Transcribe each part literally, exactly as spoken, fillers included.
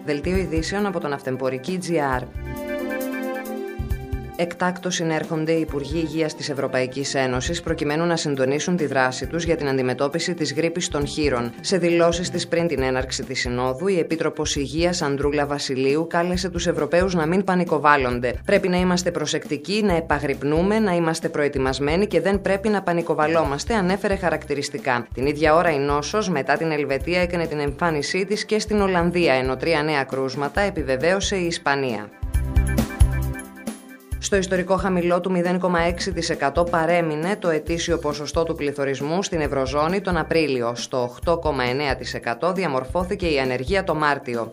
Δελτίο ειδήσεων από τον Ναυτεμπορική τζι αρ. Εκτάκτως συνέρχονται οι Υπουργοί Υγείας της Ευρωπαϊκής Ένωσης προκειμένου να συντονίσουν τη δράση τους για την αντιμετώπιση της γρίπης των χείρων. Σε δηλώσεις της πριν την έναρξη της Συνόδου, η Επίτροπος Υγείας Ανδρούλα Βασιλείου κάλεσε τους Ευρωπαίους να μην πανικοβάλλονται. Πρέπει να είμαστε προσεκτικοί, να επαγρυπνούμε, να είμαστε προετοιμασμένοι και δεν πρέπει να πανικοβαλλόμαστε, ανέφερε χαρακτηριστικά. Την ίδια ώρα η νόσος μετά την Ελβετία έκανε την εμφάνισή της και στην Ολλανδία, ενώ τρία νέα κρούσματα επιβεβαίωσε η Ισπανία. Στο ιστορικό χαμηλό του μηδέν κόμμα έξι τοις εκατό παρέμεινε το ετήσιο ποσοστό του πληθωρισμού στην Ευρωζώνη τον Απρίλιο. Στο οκτώ κόμμα εννέα τοις εκατό διαμορφώθηκε η ανεργία το Μάρτιο.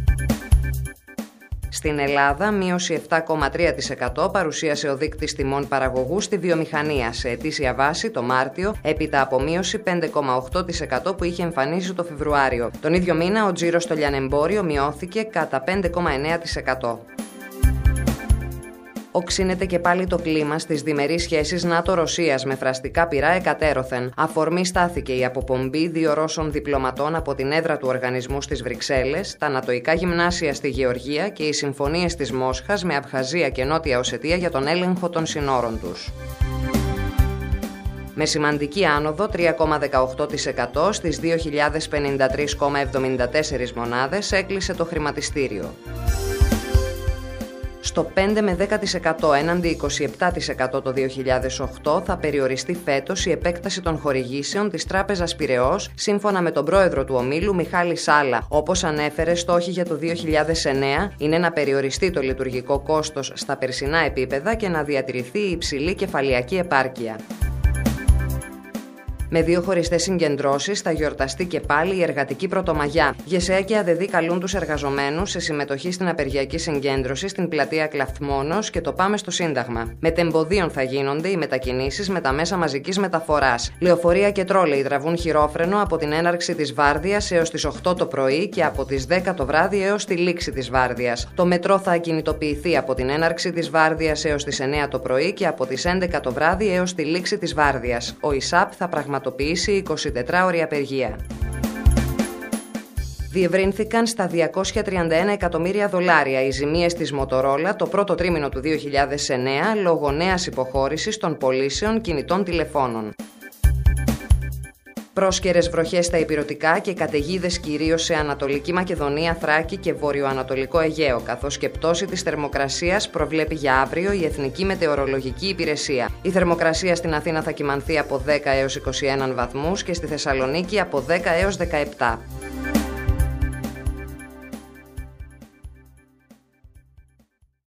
Στην Ελλάδα, μείωση επτά κόμμα τρία τοις εκατό παρουσίασε ο δείκτης τιμών παραγωγού στη βιομηχανία σε ετήσια βάση το Μάρτιο, έπειτα από μείωση πέντε κόμμα οκτώ τοις εκατό που είχε εμφανίσει το Φεβρουάριο. Τον ίδιο μήνα, ο τζίρος στο λιανεμπόριο μειώθηκε κατά πέντε κόμμα εννέα τοις εκατό. Οξύνεται και πάλι το κλίμα στις διμερείς σχέσεις ΝΑΤΟ-Ρωσίας με φραστικά πυρά εκατέρωθεν. Αφορμή στάθηκε η αποπομπή δύο Ρώσων διπλωματών από την έδρα του οργανισμού στις Βρυξέλλες, τα νατοϊκά γυμνάσια στη Γεωργία και οι συμφωνίες της Μόσχας με Абχαζία και Νότια Οσετία για τον έλεγχο των συνόρων τους. Με σημαντική άνοδο τρία κόμμα δεκαοκτώ τοις εκατό στις δύο χιλιάδες πενήντα τρία κόμμα εβδομήντα τέσσερα μονάδες έκλεισε το χρηματιστήριο. Στο πέντε με δέκα τοις εκατό έναντι είκοσι επτά τοις εκατό το δύο χιλιάδες οκτώ θα περιοριστεί φέτος η επέκταση των χορηγήσεων της Τράπεζας Πειραιώς, σύμφωνα με τον πρόεδρο του ομίλου Μιχάλη Σάλα. Όπως ανέφερε, στόχοι για το δύο χιλιάδες εννέα είναι να περιοριστεί το λειτουργικό κόστος στα περσινά επίπεδα και να διατηρηθεί η υψηλή κεφαλαιακή επάρκεια. Με δύο χωριστές συγκεντρώσεις θα γιορταστεί και πάλι η Εργατική Πρωτομαγιά. ΓΕΣΕΑ και ΑΔΕΔΗ καλούν τους εργαζομένους σε συμμετοχή στην απεργιακή συγκέντρωση στην πλατεία Κλαθμόνος και το Πάμε στο Σύνταγμα. Μετεμποδίων θα γίνονται οι μετακινήσεις με τα μέσα μαζικής μεταφοράς. Λεωφορεία και τρόλεϊ τραβούν χειρόφρενο από την έναρξη της βάρδιας έως τις οκτώ το πρωί και από τις δέκα το βράδυ έως τη λήξη της βάρδιας. Το μετρό θα ακινητοποιηθεί από την έναρξη της βάρδιας έως τις εννέα το πρωί και από τις έντεκα το βράδυ έως τη λήξη της βάρδιας. Ο ΙΣΑΠ θα πραγματοποιήσει εικοσιτετράωρη απεργία. Διευρύνθηκαν στα διακόσια τριάντα ένα εκατομμύρια δολάρια οι ζημίες της Μοτορόλα το πρώτο τρίμηνο του δύο χιλιάδες εννέα λόγω νέας υποχώρησης των πωλήσεων κινητών τηλεφώνων. Πρόσκαιρες βροχές στα ηπειρωτικά και καταιγίδες κυρίως σε Ανατολική Μακεδονία, Θράκη και Βορειοανατολικό Αιγαίο, καθώς και πτώση της θερμοκρασίας προβλέπει για αύριο η Εθνική Μετεωρολογική Υπηρεσία. Η θερμοκρασία στην Αθήνα θα κυμανθεί από δέκα έως είκοσι ένα βαθμούς και στη Θεσσαλονίκη από δέκα έως δεκαεπτά.